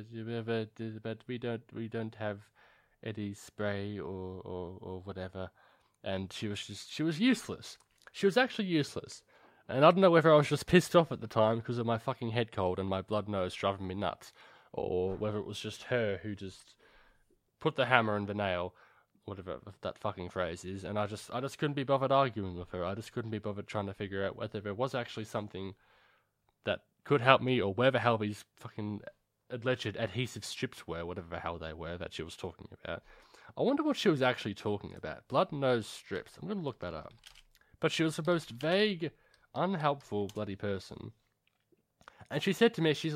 S1: but we don't have any spray or whatever." And she was useless. She was actually useless. And I don't know whether I was just pissed off at the time because of my fucking head cold and my blood nose driving me nuts, or whether it was just her who just put the hammer and the nail, whatever that fucking phrase is, and I just couldn't be bothered arguing with her. I just couldn't be bothered trying to figure out whether there was actually something that could help me, or where the hell these fucking alleged adhesive strips were, whatever the hell they were that she was talking about. I wonder what she was actually talking about. Blood nose strips. I'm going to look that up. But she was the most vague, unhelpful bloody person. And she said to me, she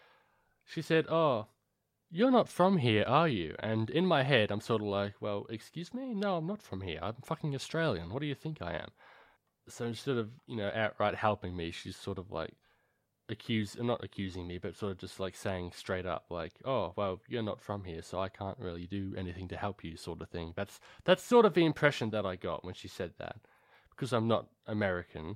S1: said, "Oh, you're not from here, are you?" And in my head, I'm sort of like, well, excuse me? No, I'm not from here. I'm fucking Australian. What do you think I am? So instead of, outright helping me, she's sort of like not accusing me, but sort of just like saying straight up, like, "Oh, well, you're not from here, so I can't really do anything to help you," sort of thing. That's sort of the impression that I got when she said that. Because I'm not American,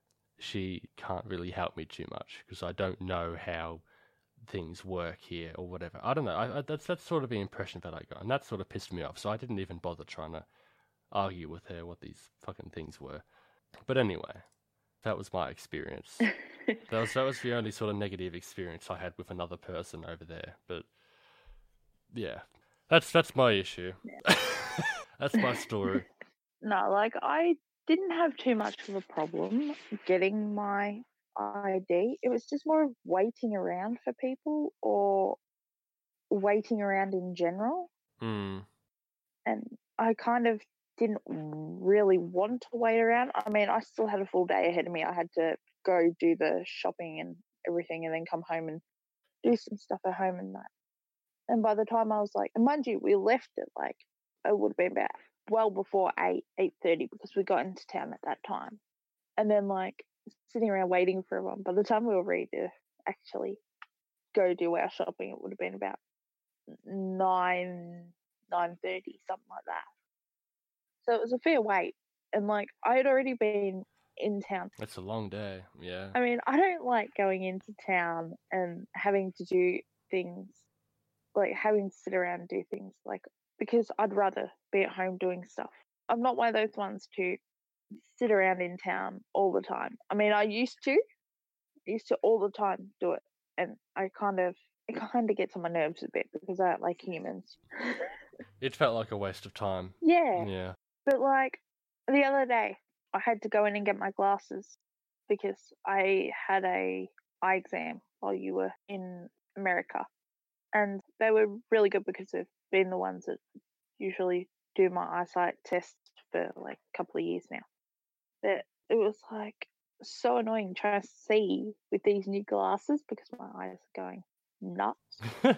S1: she can't really help me too much, because I don't know how things work here or whatever. I don't know. That's sort of the impression that I got, and that sort of pissed me off. So I didn't even bother trying to argue with her what these fucking things were. But anyway, that was my experience. that was the only sort of negative experience I had with another person over there. But yeah, that's my issue.
S2: Yeah.
S1: That's my story.
S2: No, like, I didn't have too much of a problem getting my ID. It was just more of waiting around for people, or waiting around in general.
S1: Mm.
S2: And I kind of didn't really want to wait around. I mean, I still had a full day ahead of me. I had to go do the shopping and everything, and then come home and do some stuff at home and that. And by the time I was like, and mind you, we left it like, it would have been about well before 8:30, because we got into town at that time. And then, like, sitting around waiting for everyone, by the time we were ready to actually go do our shopping, it would have been about 9:30, something like that. So it was a fair wait. And, like, I had already been in town.
S1: It's a long day, yeah.
S2: I mean, I don't like going into town and having to do things, like having to sit around and do things, like, because I'd rather be at home doing stuff. I'm not one of those ones to sit around in town all the time. I mean, I used to all the time do it, and it kind of gets on my nerves a bit, because I don't like humans.
S1: It felt like a waste of time.
S2: Yeah.
S1: Yeah.
S2: But, like, the other day, I had to go in and get my glasses because I had a eye exam while you were in America. And they were really good, because they've been the ones that usually do my eyesight tests for like a couple of years now. But it was like so annoying trying to see with these new glasses because my eyes are going nuts.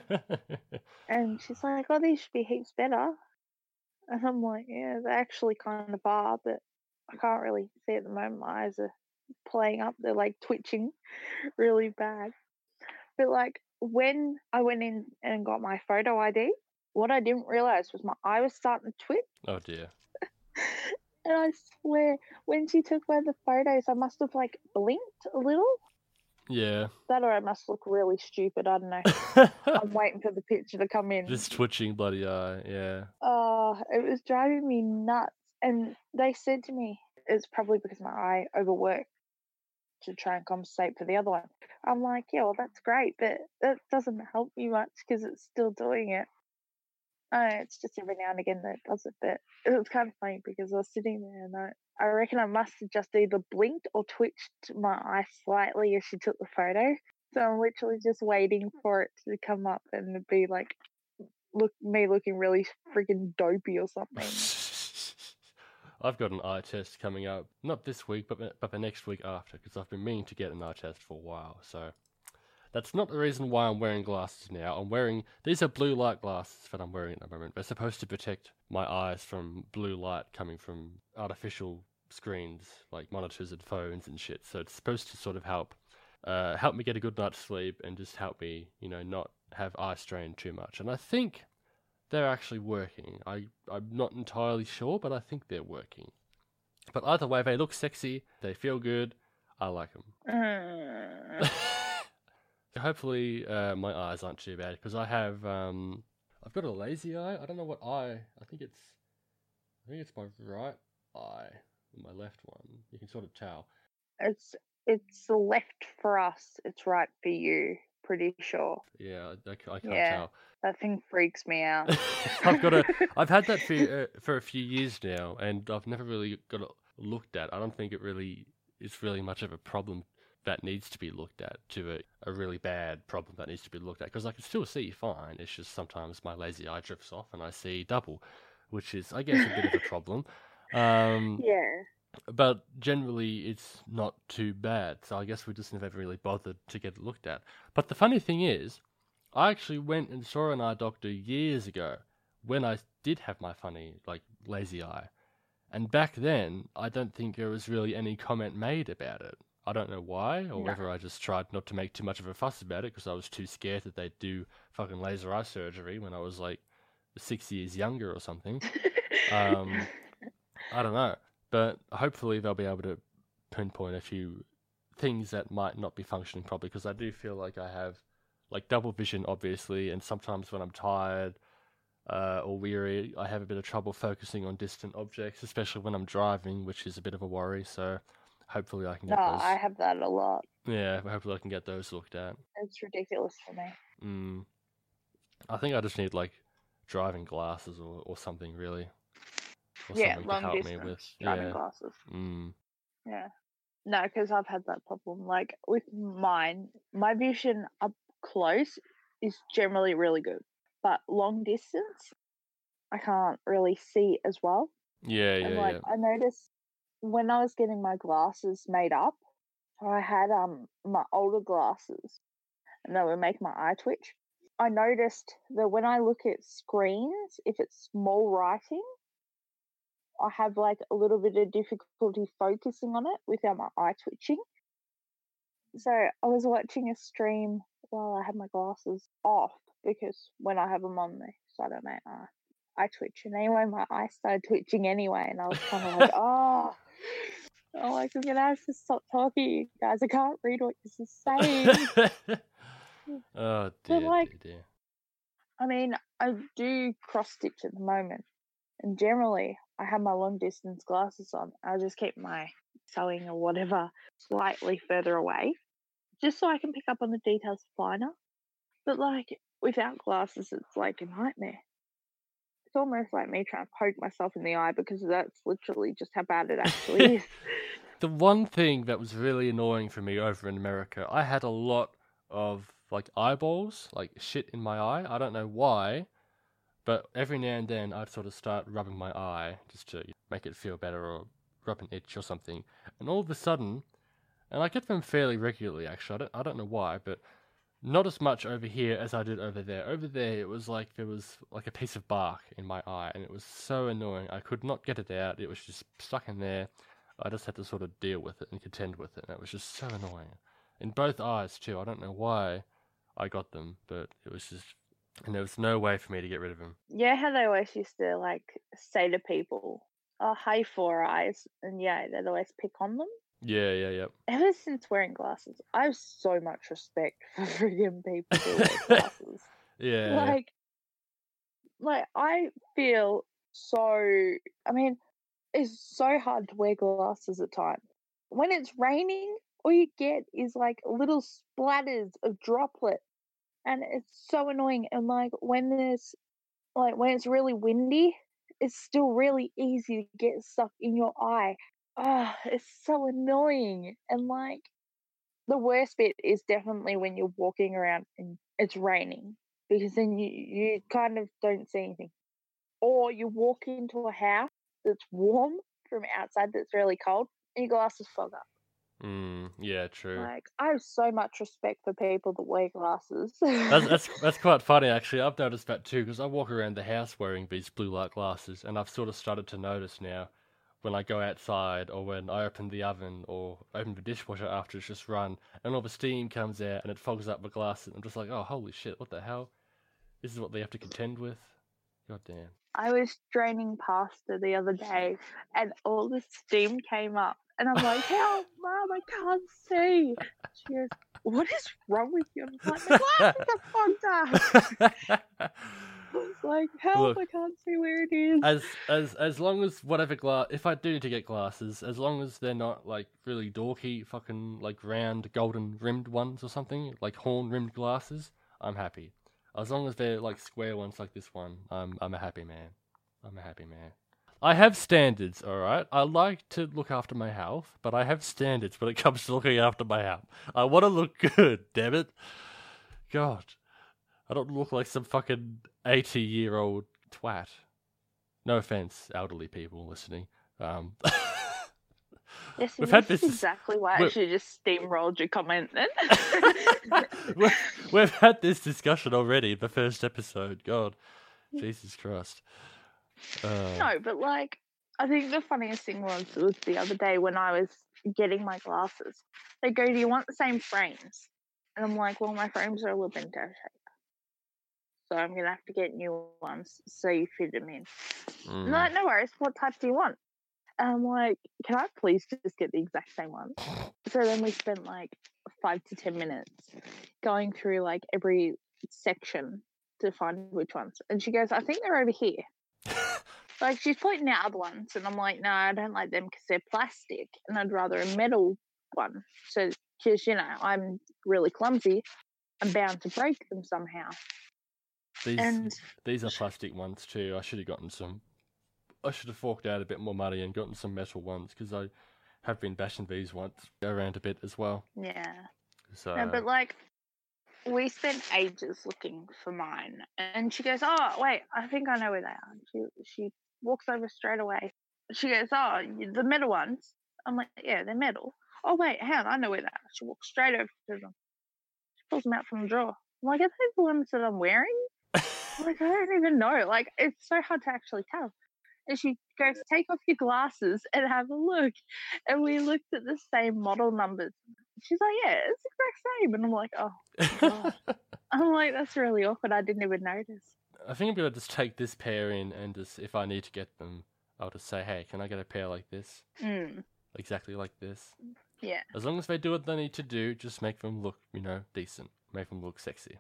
S2: And she's like, "Oh, these should be heaps better." And I'm like, "Yeah, they actually kind of are, but I can't really see at the moment. My eyes are playing up. They're like twitching really bad." But like when I went in and got my photo ID, what I didn't realize was my eye was starting to twitch.
S1: Oh dear.
S2: And I swear, when she took away the photos, I must have like blinked a little.
S1: Yeah.
S2: That or I must look really stupid. I don't know. I'm waiting for the picture to come in.
S1: Just twitching bloody eye, yeah.
S2: Oh, it was driving me nuts. And they said to me, it's probably because my eye overworked to try and compensate for the other one. I'm like, yeah, well, that's great, but that doesn't help me much because it's still doing it. It's just every now and again that it does it, but it was kind of funny because I was sitting there and I reckon I must have just either blinked or twitched my eye slightly as she took the photo. So I'm literally just waiting for it to come up and be like, me looking really freaking dopey or something.
S1: I've got an eye test coming up, not this week, but the next week after, because I've been meaning to get an eye test for a while, so that's not the reason why I'm wearing glasses now. These are blue light glasses that I'm wearing at the moment. They're supposed to protect my eyes from blue light coming from artificial screens, like monitors and phones and shit, so it's supposed to sort of help me get a good night's sleep and just help me, not have eye strain too much, and I think they're actually working. I'm not entirely sure, but I think they're working. But either way, they look sexy, they feel good, I like them. Hopefully my eyes aren't too bad, because I've got a lazy eye. I don't know what eye. I think it's my right eye and my left one. You can sort of tell.
S2: It's left for us. It's right for you. Pretty sure.
S1: Yeah, I can't
S2: Yeah,
S1: tell.
S2: that thing freaks me out.
S1: I've had that for a few years now, and I've never really got it looked at. I don't think it's really much of a problem that needs to be looked at, to a really bad problem that needs to be looked at, because I can still see fine. It's just sometimes my lazy eye drifts off and I see double, which is, I guess, a bit of a problem.
S2: Yeah.
S1: But generally, it's not too bad, so I guess we just never really bothered to get it looked at. But the funny thing is, I actually went and saw an eye doctor years ago when I did have my funny, like, lazy eye. And back then, I don't think there was really any comment made about it. I don't know why, or whether I just tried not to make too much of a fuss about it because I was too scared that they'd do fucking laser eye surgery when I was like 6 years younger or something. I don't know. But hopefully they'll be able to pinpoint a few things that might not be functioning properly, because I do feel like I have like double vision, obviously, and sometimes when I'm tired or weary, I have a bit of trouble focusing on distant objects, especially when I'm driving, which is a bit of a worry. So hopefully I can get those.
S2: I have that a lot.
S1: Yeah, hopefully I can get those looked at.
S2: It's ridiculous for me.
S1: I think I just need like driving glasses or something, really. Or
S2: Yeah,
S1: something
S2: long
S1: to help
S2: distance
S1: me with.
S2: driving glasses. Yeah. No, because I've had that problem. Like with mine, my vision up close is generally really good, but long distance, I can't really see as well.
S1: Yeah,
S2: And
S1: yeah,
S2: like
S1: yeah.
S2: I noticed when I was getting my glasses made up, I had my older glasses, and they would make my eye twitch. I noticed that when I look at screens, if it's small writing, I have like a little bit of difficulty focusing on it without my eye twitching. So I was watching a stream while I had my glasses off, because when I have them on the side of my eye twitch. And anyway, my eye started twitching anyway, and I was kind of like, oh, I'm like, I'm gonna have to stop talking, guys. I can't read what this is saying.
S1: Oh
S2: But
S1: dear,
S2: like,
S1: dear.
S2: I mean, I do cross stitch at the moment, and generally I have my long distance glasses on. I just keep my sewing or whatever slightly further away, just so I can pick up on the details finer. But like without glasses, it's like a nightmare. It's almost like me trying to poke myself in the eye, because that's literally just how bad it actually is.
S1: The one thing that was really annoying for me over in America, I had a lot of like eyeballs, like shit in my eye. I don't know why, but every now and then I'd sort of start rubbing my eye just to make it feel better, or rub an itch or something. And all of a sudden, And I get them fairly regularly, actually. I don't know why, but not as much over here as I did over there. Over there, it was like there was like a piece of bark in my eye, and it was so annoying. I could not get it out. It was just stuck in there. I just had to sort of deal with it and contend with it, and it was just so annoying. In both eyes, too. I don't know why I got them, but it was just... And there was no way for me to get rid of them.
S2: Yeah, how they always used to like say to people, "Oh, hey, four eyes," and yeah, they'd always pick on them.
S1: Yeah.
S2: Ever since wearing glasses, I have so much respect for friggin' people who wear glasses.
S1: Yeah.
S2: Like I feel so. I mean, it's so hard to wear glasses at times. When it's raining, all you get is like little splatters of droplet, and it's so annoying. And like when it's really windy, it's still really easy to get stuff in your eye. Ah, it's so annoying. And like the worst bit is definitely when you're walking around and it's raining because then you kind of don't see anything. Or you walk into a house that's warm from outside that's really cold and your glasses fog up.
S1: Yeah, true.
S2: Like I have so much respect for people that wear glasses.
S1: That's quite funny, actually. I've noticed that too, because I walk around the house wearing these blue light glasses, and I've sort of started to notice now when I go outside or when I open the oven or open the dishwasher after it's just run, and all the steam comes out and it fogs up my glasses. I'm just like, oh, holy shit, what the hell? This is what they have to contend with? God damn.
S2: I was draining pasta the other day and all the steam came up. And I'm like, help, Mum, I can't see. She goes, what is wrong with you? I'm like, my glasses are fogged up. I was like, help,
S1: Look,
S2: I can't see where it is.
S1: as long as whatever glass, if I do need to get glasses, as long as they're not like really dorky, fucking like round golden rimmed ones or something, like horn rimmed glasses, I'm happy. As long as they're like square ones like this one, I'm a happy man. I'm a happy man. I have standards, alright? I like to look after my health, but I have standards when it comes to looking after my health. I want to look good, damn it. God. I don't look like some fucking 80-year-old twat. No offense, elderly people listening.
S2: Yes,
S1: We've had
S2: this
S1: this...
S2: is exactly why I should just steamrolled your comment then.
S1: We've had this discussion already in the first episode. God. Jesus Christ.
S2: No, but like, I think the funniest thing was the other day when I was getting my glasses. They go, do you want the same frames? And I'm like, well, my frames are a little bit out of shape. So I'm going to have to get new ones so you fit them in. No worries. What type do you want? And I'm like, can I please just get the exact same ones? So then we spent like 5 to 10 minutes going through like every section to find which ones. And she goes, I think they're over here. Like she's pointing out other ones, and I'm like, no, I don't like them because they're plastic, and I'd rather a metal one. So, because I'm really clumsy, I'm bound to break them somehow.
S1: These are plastic ones too. I should have gotten some. I should have forked out a bit more money and gotten some metal ones because I have been bashing these ones around a bit as well.
S2: Yeah.
S1: So.
S2: No, but like, we spent ages looking for mine, and she goes, "Oh, wait, I think I know where they are." She walks over straight away. She goes, "Oh, the metal ones." I'm like, "Yeah, they're metal." Oh wait, hang on, I know where they are. She walks straight over to them. She pulls them out from the drawer. I'm like, "Are those the ones that I'm wearing?" I'm like, I don't even know. Like, it's so hard to actually tell. And she goes, "Take off your glasses and have a look." And we looked at the same model numbers. She's like, "Yeah, it's the exact same." And I'm like, "Oh, God." I'm like, that's really awkward. I didn't even notice.
S1: I think I'm going to just take this pair in and just, if I need to get them, I'll just say, hey, can I get a pair like this? Exactly like this.
S2: Yeah.
S1: As long as they do what they need to do, just make them look, decent. Make them look sexy.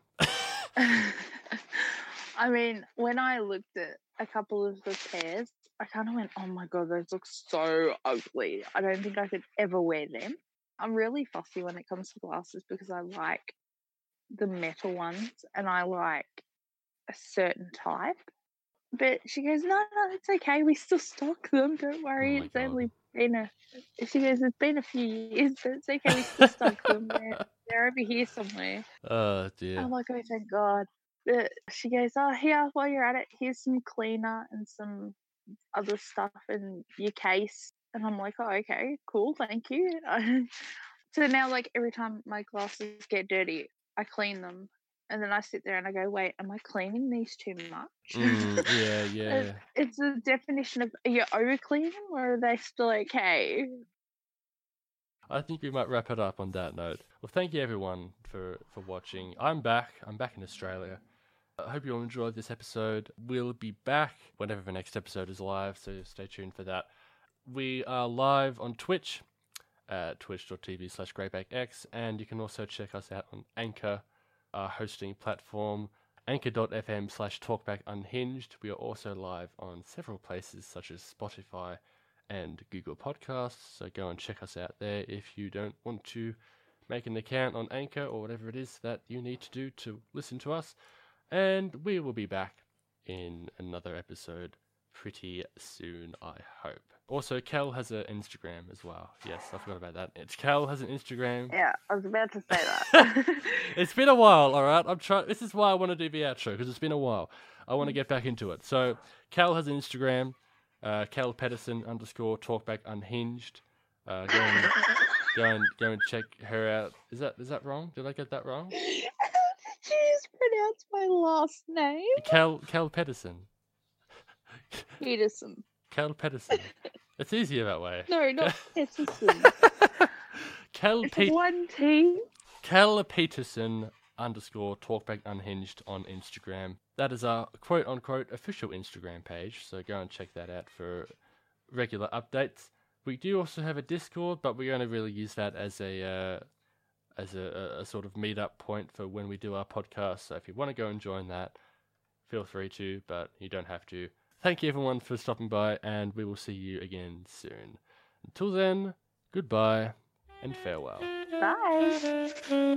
S2: I mean, when I looked at a couple of the pairs, I kind of went, oh my God, those look so ugly. I don't think I could ever wear them. I'm really fussy when it comes to glasses because I like the metal ones and I like a certain type. But she goes, no, it's okay. We still stock them. Don't worry. It's only been she goes, it's been a few years, but it's okay. We still stock them. They're over here somewhere.
S1: Oh, dear.
S2: I'm like, oh, thank God. But she goes, oh, here, while you're at it, here's some cleaner and some other stuff in your case. And I'm like, oh, okay, cool, thank you. So now, like, every time my glasses get dirty, I clean them. And then I sit there and I go, wait, am I cleaning these too much?
S1: Yeah.
S2: It's the definition of, are you over cleaning or are they still okay?
S1: I think we might wrap it up on that note. Well, thank you everyone for watching. I'm back in Australia. I hope you all enjoyed this episode. We'll be back whenever the next episode is live, so stay tuned for that. We are live on Twitch at twitch.tv/GreybackX, and you can also check us out on Anchor, our hosting platform, anchor.fm/talkbackunhinged. We are also live on several places such as Spotify and Google Podcasts, so go and check us out there if you don't want to make an account on Anchor or whatever it is that you need to do to listen to us. And we will be back in another episode pretty soon, I hope. Also, Kel has an Instagram as well. Yes, I forgot about that. Kel has an Instagram.
S2: Yeah, I was about to say that.
S1: It's been a while, alright? This is why I want to do the outro, because it's been a while. I want to get back into it. So, Kel has an Instagram, Kel Pedersen _talkbackunhinged. Go and check her out. Is that wrong? Did I get that wrong?
S2: How did you pronounce my last name?
S1: Kel Pedersen.
S2: Peterson.
S1: Kel Pedersen. It's easier that way.
S2: No, not Peterson. It's one T.
S1: Kel Petersen _talkbackunhinged on Instagram. That is our quote-unquote official Instagram page, so go and check that out for regular updates. We do also have a Discord, but we're going to really use that as a sort of meet-up point for when we do our podcast. So if you want to go and join that, feel free to, but you don't have to. Thank you everyone for stopping by, and we will see you again soon. Until then, goodbye and farewell.
S2: Bye.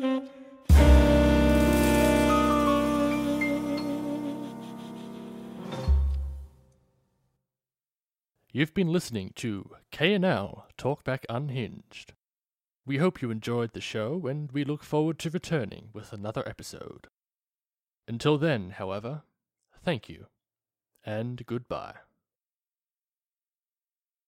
S1: You've been listening to K&L Talkback Unhinged. We hope you enjoyed the show, and we look forward to returning with another episode. Until then, however, thank you, and goodbye.